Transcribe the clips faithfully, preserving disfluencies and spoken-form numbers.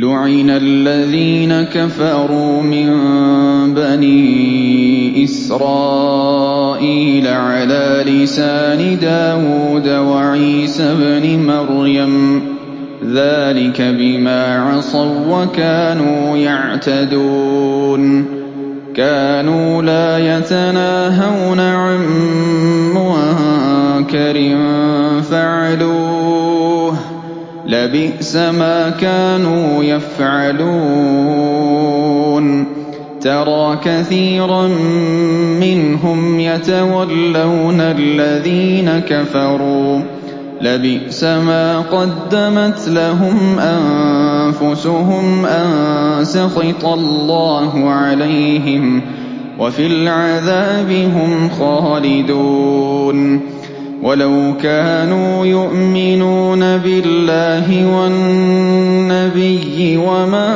لُعِنَ الَّذِينَ كَفَرُوا مِن بَنِي إِسْرَائِيلَ عَلَىٰ لِسَانِ دَاوُودَ وَعِيسَى ابْنِ مَرْيَمَ ۚ ذَٰلِكَ بِمَا عَصَوا وَّكَانُوا يَعْتَدُونَ كَانُوا لَا يَتَنَاهَوْنَ عَن مُّنكَرٍ فَعَلُوهُ ۚ لَبِئْسَ مَا كَانُوا يَفْعَلُونَ تَرَىٰ كَثِيرًا مِّنْهُمْ يَتَوَلَّوْنَ الَّذِينَ كَفَرُوا ۚ لَبِئْسَ مَا قَدَّمَتْ لَهُمْ أَنفُسُهُمْ أَن سَخِطَ اللَّهُ عَلَيْهِمْ وَفِي الْعَذَابِ هُمْ خَالِدُونَ وَلَوْ كَانُوا يُؤْمِنُونَ بِاللَّهِ وَالنَّبِيِّ وَمَا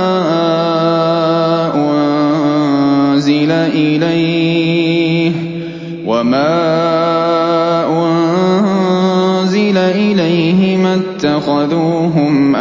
أُنزِلَ إِلَيْهِ وَمَا أُنزِلَ إِلَيْهِ مَا اتَّخَذُوهُمْ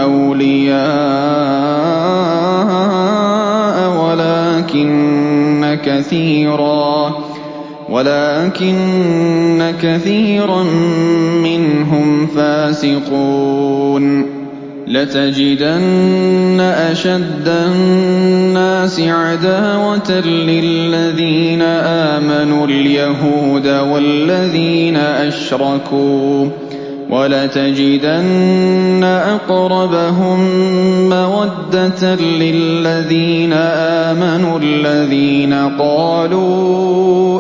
أَوْلِيَاءَ وَلَٰكِنَّ كَثِيرًا وَلَٰكِنَّ كَثِيرًا مِّنْهُمْ فَاسِقُونَ لَتَجِدَنَّ أَشَدَّ النَّاسِ عَدَاوَةً لِّلَّذِينَ آمَنُوا الْيَهُودَ وَالَّذِينَ أَشْرَكُوا ۖ وَلَتَجِدَنَّ أَقْرَبَهُم مَّوَدَّةً لِّلَّذِينَ آمَنُوا الَّذِينَ قَالُوا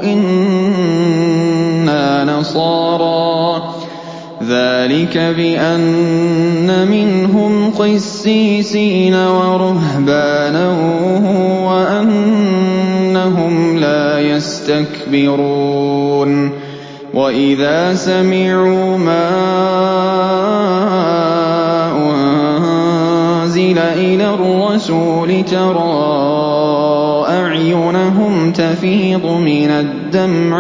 إِنَّا نَصَارَىٰ ۚ ذَٰلِكَ بِأَنَّ مِنْهُمْ قِسِّيسِينَ وَرُهْبَانًا وَأَنَّهُمْ لَا يَسْتَكْبِرُونَ وَإِذَا سَمِعُوا مَا أُنزِلَ إِلَى الرَّسُولِ تَرَىٰ أَعْيُنَهُمْ تَفِيضُ مِنَ الدَّمْعِ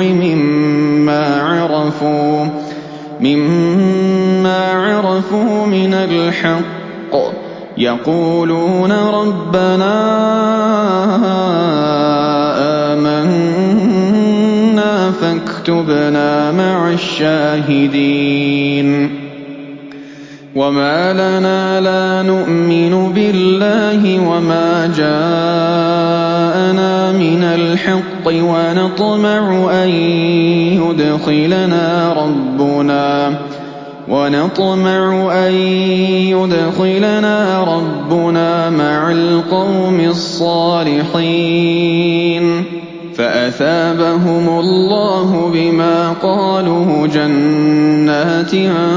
مِمَّا عَرَفُوا مِنَ الْحَقِّ يَقُولُونَ رَبَّنَا آمَنَّا فَاكْتُبْنَا مَعَ الشَّاهِدِينَ وَمَا لَنَا لَا نُؤْمِنُ بِاللَّهِ وَمَا جَاءَنَا مِنَ الْحَقِّ وَنَطْمَعُ أَن يُدْخِلَنَا رَبُّنَا وَنَطْمَعُ أَن يُدْخِلَنَا رَبُّنَا مَعَ الْقَوْمِ الصَّالِحِينَ فَأَثَابَهُمُ اللَّهُ بِمَا قَالُوا جَنَّاتٍ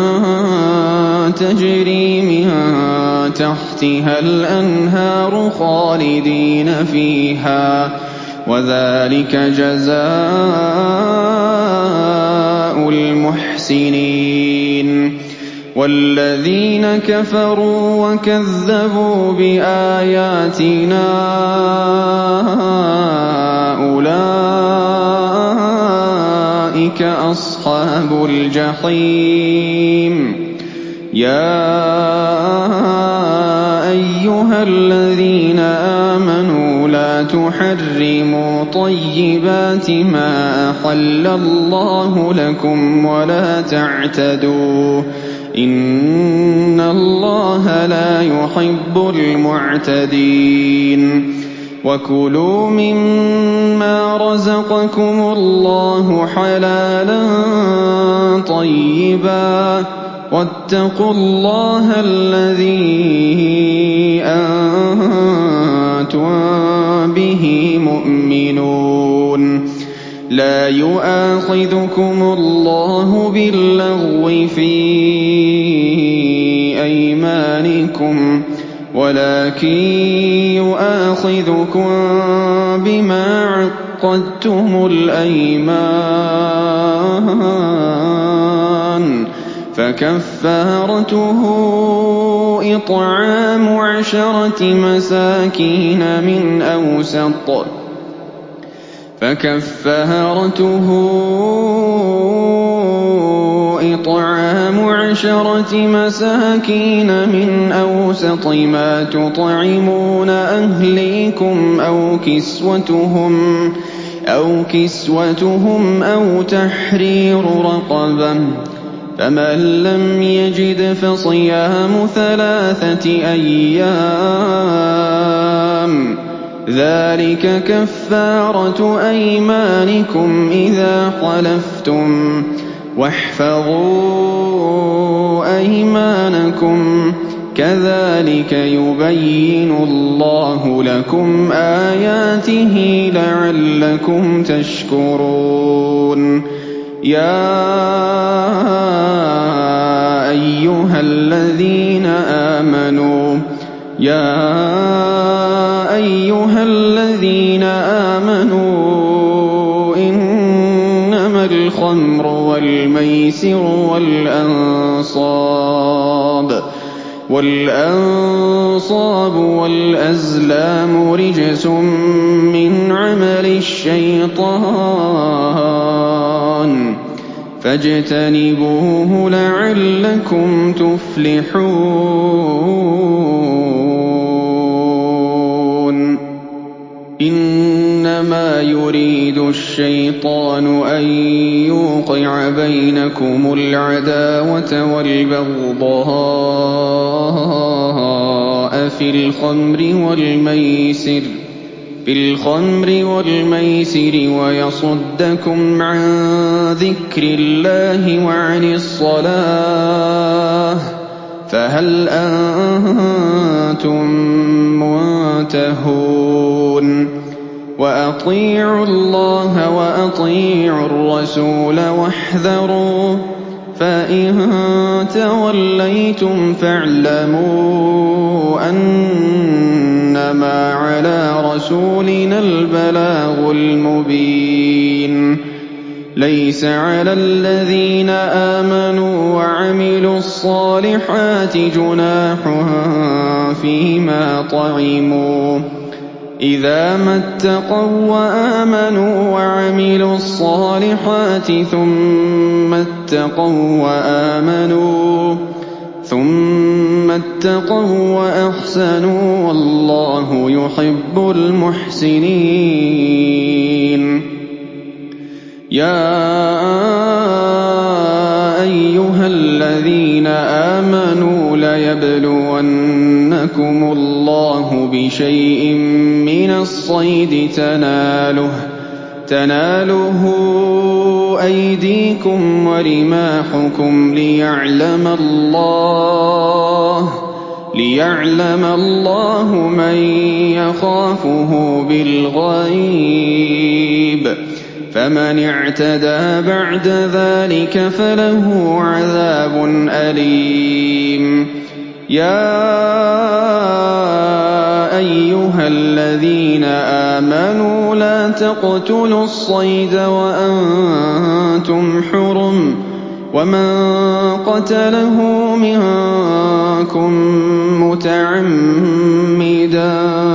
تَجْرِي مِن تَحْتِهَا الْأَنْهَارُ خَالِدِينَ فِيهَا ۚ وَذَٰلِكَ جَزَاءُ الْمُحْسِنِينَ وَالَّذِينَ كَفَرُوا وَكَذَّبُوا بِآيَاتِنَا أُولَٰئِكَ أَصْحَابُ الْجَحِيمِ يَا أَيُّهَا الَّذِينَ آمَنُوا لَا تُحَرِّمُوا طَيِّبَاتِ مَا أَحَلَّ اللَّهُ لَكُمْ وَلَا تَعْتَدُوا ۚ إِنَّ اللَّهَ لَا يُحِبُّ الْمُعْتَدِينَ وَكُلُوا مِمَّا رَزَقَكُمُ اللَّهُ حَلَالًا طَيِّبًا وَاتَّقُوا اللَّهَ الَّذِي أَنتُم بِهِ مُؤْمِنُونَ لَا يُؤَاخِذُكُمُ اللَّهُ بِاللَّغْوِ فِي أَيْمَانِكُمْ وَلَٰكِن يُؤَاخِذُكُم بِمَا عَقَّدتُّمُ الْأَيْمَانَ فَكَفَّارَتُهُ إِطْعَامُ عَشَرَةِ مَسَاكِينَ مِنْ أَوْسَطِ فَكَفَّارَتُهُ إطعام عشرة مساكين من أوسط ما تطعمون أهليكم أو كسوتهم أو كسوتهم أو تحرير رقبة، فمن لم يجد فصيام ثلاثة أيام، ذلك كفارة أيمانكم إذا حلفتم، واحفظوا أيمانكم، كذلك يبين الله لكم آياته لعلكم تشكرون. يا أيها الذين آمنوا يا أيها الذين آمنوا إنما الخمر والميسر والأنصاب والأنصاب والأزلام رجس من عمل الشيطان فاجتنبوه لعلكم تفلحون. إنما يريد الشيطان أن يوقع بينكم العداوة والبغضاء في الخمر والميسر في الخمر والميسر ويصدكم عن ذكر الله وعن الصلاة، فهل أنتم منتهون؟ وأطيعوا الله وأطيعوا الرسول واحذروا، فإن توليتم فاعلموا أنما على رسولنا البلاغ المبين. ليس على الذين آمنوا وعملوا الصالحات جناح فيما طعموا إذا ما اتقوا وآمنوا وعملوا الصالحات ثم اتقوا وآمنوا ثم اتقوا وأحسنوا والله يحب المحسنين. يا أيها الذين آمنوا ليبلونكم الله بشيء من الصيد تناله تناله أيديكم ورماحكم ليعلم الله ليعلم الله من يخافه بالغيب، فمن اعتدى بعد ذلك فله عذاب أليم. يا أيها الذين آمنوا لا تقتلوا الصيد وأنتم حرم، ومن قتله منكم متعمدا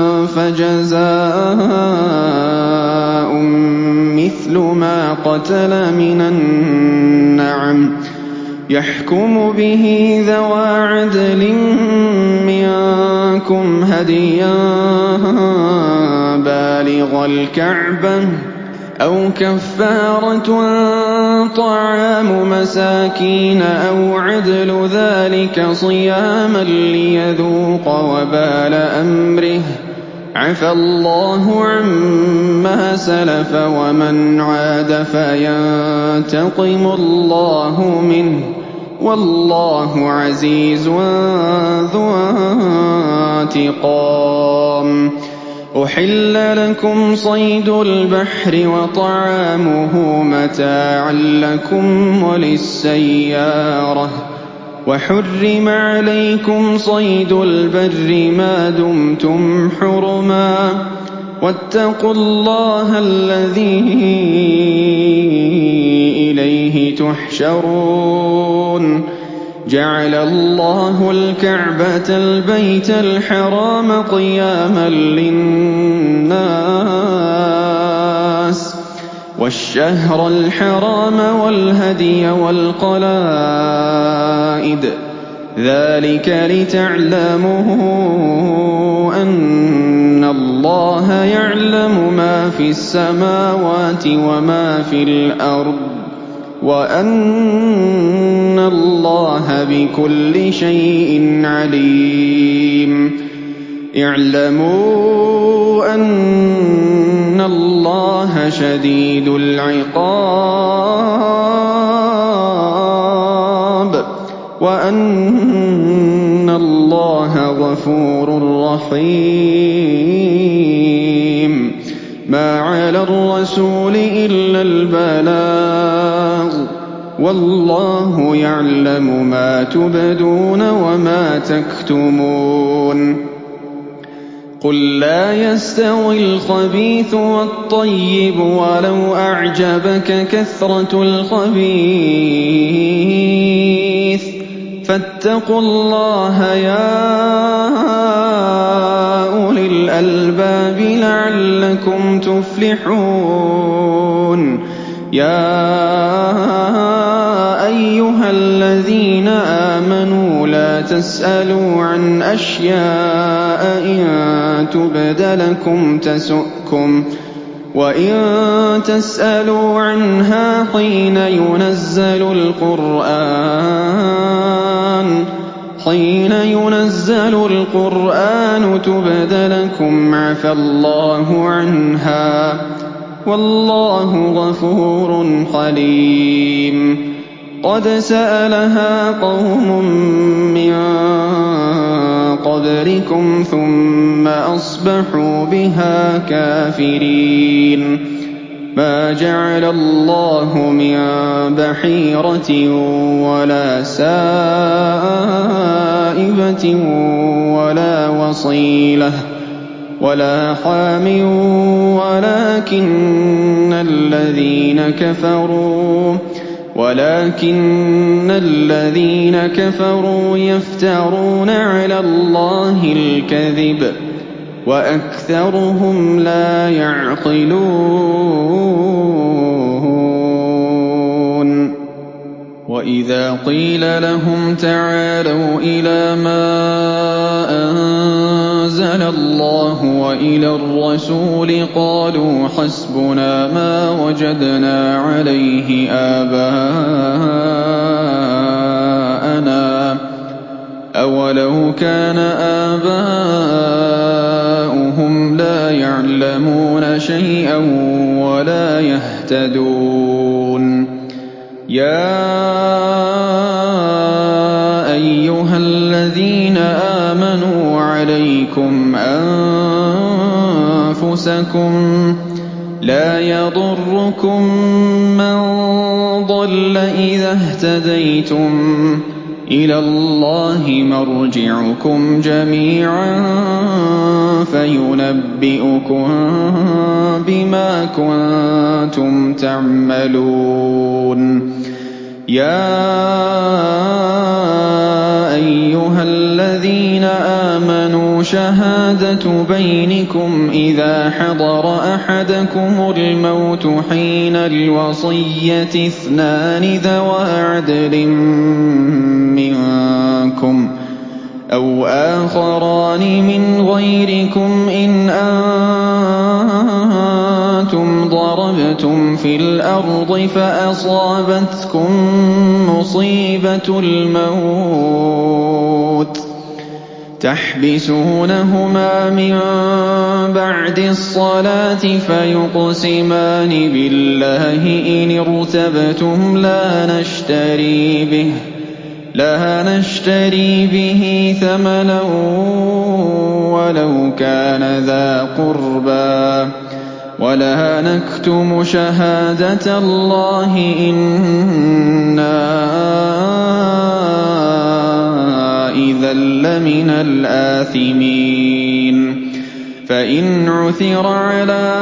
فجزاء مثل ما قتل من النعم يحكم به ذوى عدل منكم هديا بالغ الكعبة أو كفارة طعام مساكين أو عدل ذلك صياما ليذوق وبال أمره، عفى الله عما سلف ومن عاد فينتقم الله منه والله عزيز ذو انتقام. أحل لكم صيد البحر وطعامه متاعا لكم وللسيارة، وحرم عليكم صيد البر ما دمتم حرما، واتقوا الله الذي إليه تحشرون. جعل الله الكعبة البيت الحرام قياما للناس وَالشَّهْرَ الْحَرَامَ وَالْهَدْيَ وَالْقَلَائِدَ ذَلِكَ لِتَعْلَمُوا أَنَّ اللَّهَ يَعْلَمُ مَا فِي السَّمَاوَاتِ وَمَا فِي الْأَرْضِ وَأَنَّ اللَّهَ بِكُلِّ شَيْءٍ عَلِيمٌ اعْلَمُوا أَنَّ اللَّهَ شَدِيدُ الْعِقَابِ وَأَنَّ اللَّهَ غَفُورٌ رَّحِيمٌ مَا عَلَى الرَّسُولِ إِلَّا الْبَلَاغُ وَاللَّهُ يَعْلَمُ مَا تُبْدُونَ وَمَا تَكْتُمُونَ قُل لَّا يَسْتَوِي الْخَبِيثُ وَالطَّيِّبُ وَلَوْ أَعْجَبَكَ كَثْرَةُ الْخَبِيثِ فَاتَّقُوا اللَّهَ يَا أُولِي الْأَلْبَابِ لَعَلَّكُمْ تُفْلِحُونَ يَا أَيُّهَا الَّذِينَ آمَنُوا لَا تَسْأَلُوا عَنْ أَشْيَاءَ إِن تُبْدَ لَكُمْ تَسُؤْكُمْ وَإِن تَسْأَلُوا عَنْهَا حِينَ يُنَزَّلُ الْقُرْآنُ حِينَ يُنَزَّلُ الْقُرْآنُ تُبْدَ لَكُمْ عَفَا اللَّهُ عَنْهَا وَاللَّهُ غَفُورٌ حَلِيمٌ قَدْ سَأَلَهَا قَوْمٌ مِّن قَبْلِكُمْ ثُمَّ أَصْبَحُوا بِهَا كَافِرِينَ مَا جَعَلَ اللَّهُ مِن بَحِيرَةٍ وَلَا سَائِبَةٍ وَلَا وَصِيلَةٍ وَلَا حَامٍ وَلَٰكِنَّ الَّذِينَ كَفَرُوا وَلَٰكِنَّ الَّذِينَ كَفَرُوا يَفْتَرُونَ عَلَى اللَّهِ الْكَذِبَ وَأَكْثَرُهُمْ لَا يَعْقِلُونَ وَإِذَا قِيلَ لَهُمْ تَعَالَوْا إِلَىٰ مَا أَنزَلَ اللَّهُ وَإِلَى الرَّسُولِ قَالُوا حَسْبُنَا مَا وَجَدْنَا عَلَيْهِ آبَاءَنَا ۚ أَوَلَوْ كَانَ آبَاؤُهُمْ لَا يَعْلَمُونَ شَيْئًا وَلَا يَهْتَدُونَ يَا أَيُّهَا الَّذِينَ آمَنُوا عَلَيْكُمْ أَنفُسَكُمْ لَا يَضُرُّكُم مَّن ضَلَّ إِذَا اهْتَدَيْتُمْ إِلَى اللَّهِ مَرْجِعُكُمْ جَمِيعًا فَيُنَبِّئُكُم بِمَا كُنتُمْ تَعْمَلُونَ يَا أَيُّهَا الَّذِينَ آمَنُوا شَهَادَةُ بَيْنِكُمْ إِذَا حَضَرَ أَحَدَكُمُ الْمَوْتُ حِينَ الْوَصِيَّةِ اثْنَانِ ذَوَا عَدْلٍ مِّنكُمْ أَوْ آخَرَانِ مِنْ غَيْرِكُمْ إِنْ أَنتُمْ ضَرَبْتُمْ فِي الْأَرْضِ فَأَصَابَتْكُم مُّصِيبَةُ الْمَوْتِ تَحْبِسُونَهُمَا مِن بَعْدِ الصَّلَاةِ فَيُقْسِمَانِ بِاللَّهِ إِنِ ارْتَبْتُمْ لَا نَشْتَرِي بِهِ لَا نَشْتَرِي بِهِ ثَمَنًا وَلَوْ كَانَ ذَا قُرْبَىٰ وَلَا نَكْتُمُ شَهَادَةَ اللَّهِ إِنَّا إِذًا لَّمِنَ الْآثِمِينَ فَإِنْ عُثِرَ عَلَىٰ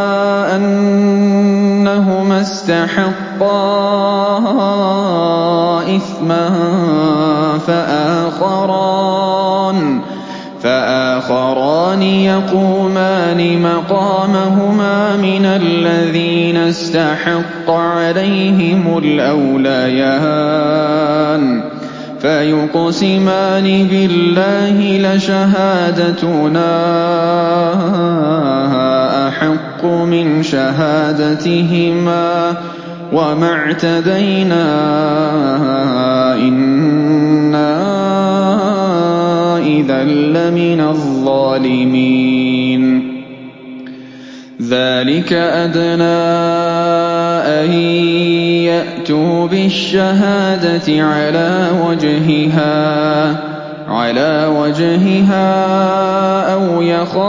أَنَّهُمَا اسْتَحَقَّا إِثْمًا فَآخَرَانِ فآخران يقومان مقامهما من الذين استحق عليهم الأوليان فيقسمان بالله لشهادتنا أحق من شهادتهما وما اعتدينا إنا إذا لمن الظالمين ذلك أدنى أن يأتوا بالشهادة على وجهها على وجهها أو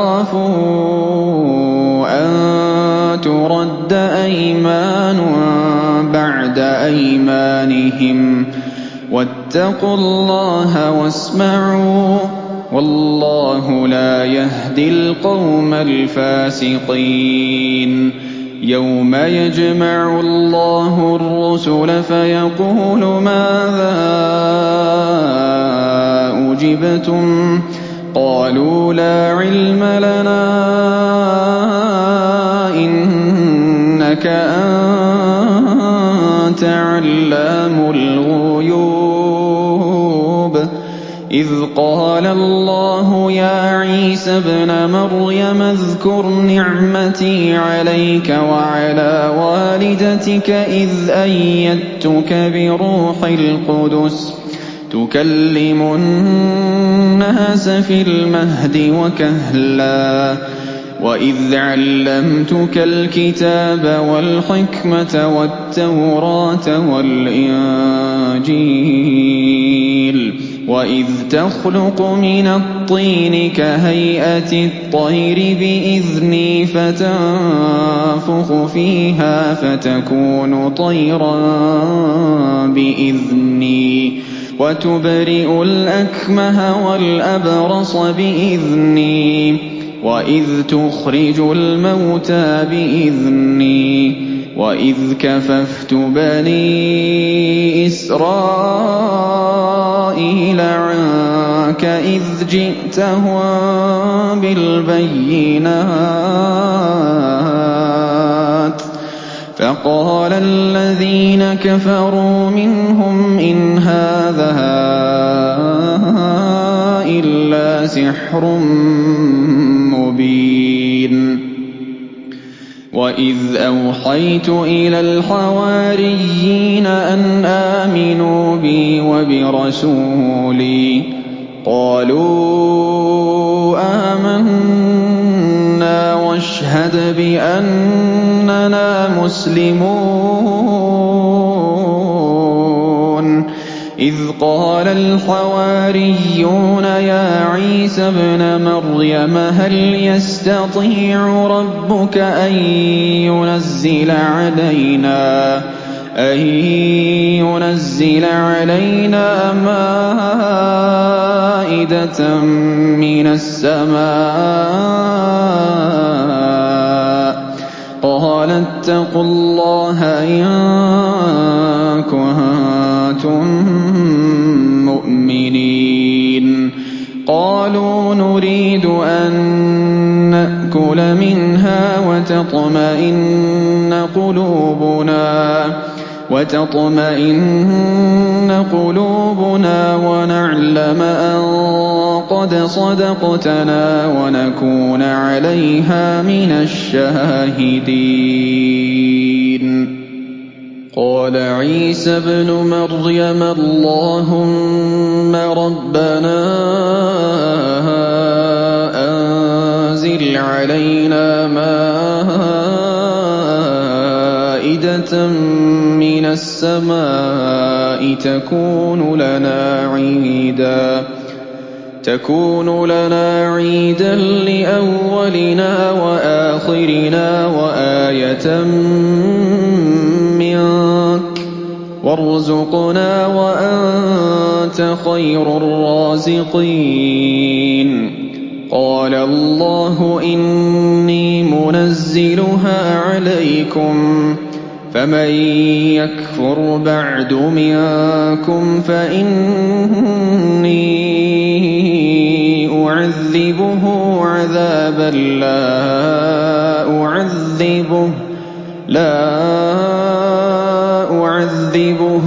يخافوا أن ترد أيمان بعد أيمانهم واتقوا الله واسمعوا والله لا يهدي القوم الفاسقين يوم يجمع الله الرسل فيقول ماذا أجبتم قالوا لا علم لنا إنك أنت علام الغيوب إذ قال الله يا عيسى ابن مريم اذكر نعمتي عليك وعلى والدتك إذ أيدتك بروح القدس تكلم الناس في المهد وكهلا وإذ علمتك الكتاب والحكمة والتوراة والإنجيل وإذ تخلق من الطين كهيئة الطير بإذني فتنفخ فيها فتكون طيرا بإذني وتبرئ الأكمه والأبرص بإذني وإذ تخرج الموتى بإذني وإذ كففت بني إسرائيل عنك إذ جئتهم بالبينات فقال الذين كفروا منهم إن هذا إلا سحر مبين وإذ أوحيت إلى الحواريين أن آمنوا بي وبرسولي قالوا آمنا واشهد بأننا مسلمون إذ قال الحواريون يا عيسى ابن مريم هل يستطيع ربك أن ينزل علينا أن ينزل علينا مائدة من السماء قال اتقوا الله إن كنتم مؤمنين قالوا نريد أن نأكل منها وتطمئن قلوبنا وتطمئن قلوبنا ونعلم أن قد صدقتنا ونكون عليها من الشاهدين قال عيسى ابن مريم اللهم ربنا أنزل علينا مائدة من السماء تكون لنا عيدا تكون لنا عيدا لأولنا وآخرنا وآية منك وارزقنا وأنت خير الرازقين قال الله إني منزلها عليكم فمن يكفر بعد منكم فإني أعذبه عذابا لا أعذبه لا أعذبه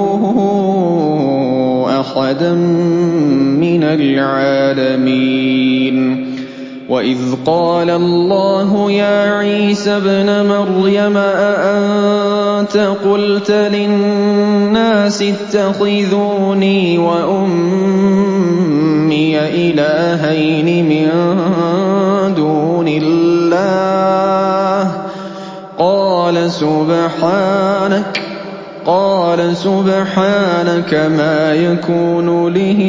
أحدا من العالمين. وإذ قال الله يا عيسى ابن مريم أأنت قلت للناس اتخذوني وأمي إلهين من دون الله قال سبحانك قال سبحانك ما يكون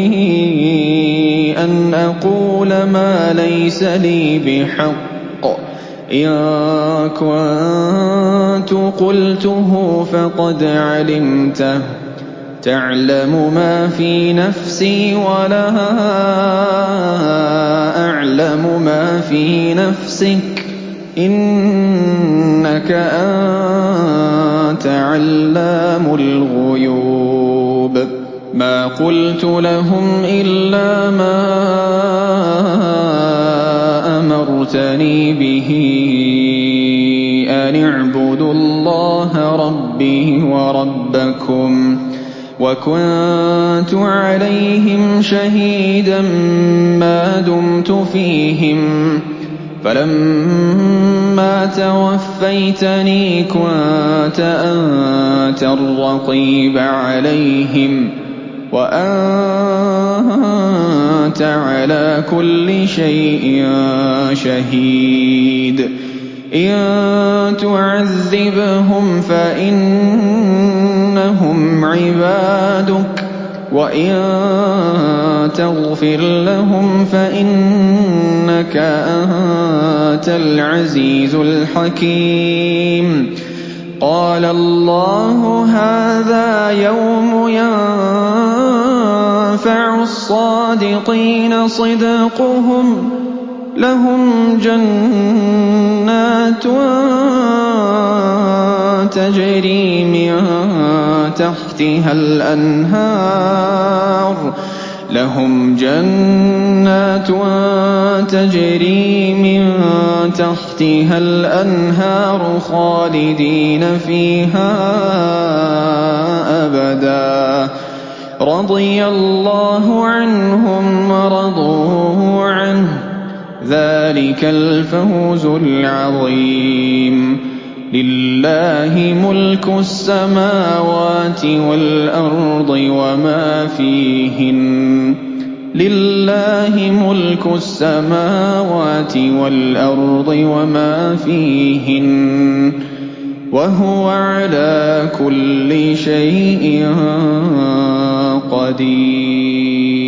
لي أن أقول ما ليس لي بحق إن كنت قلته فقد علمته تعلم ما في نفسي ولا أعلم ما في نفسك إنك أنت علام الغيوب. ما قلت لهم إلا ما أمرتني به أن اعبدوا الله ربي وربكم وكنت عليهم شهيدا ما دمت فيهم فلما توفيتني كنت أنت الرقيب عليهم وأنت على كل شيء شهيد. إن تعذبهم فإنهم عبادك وإن تغفر لهم فإنك أنت العزيز الحكيم. قال الله هذا يوم ينفع الصادقين صدقهم لهم جنات تجري من تحتها الأنهار لهم جنات تجري من تحتها الأنهار خالدين فيها أبدا رضي الله عنهم ورضوا عنه ذلك الفوز العظيم. لله ملك السماوات والأرض وما فيهن لله ملك السماوات والأرض وما فيهن وهو على كل شيء قدير.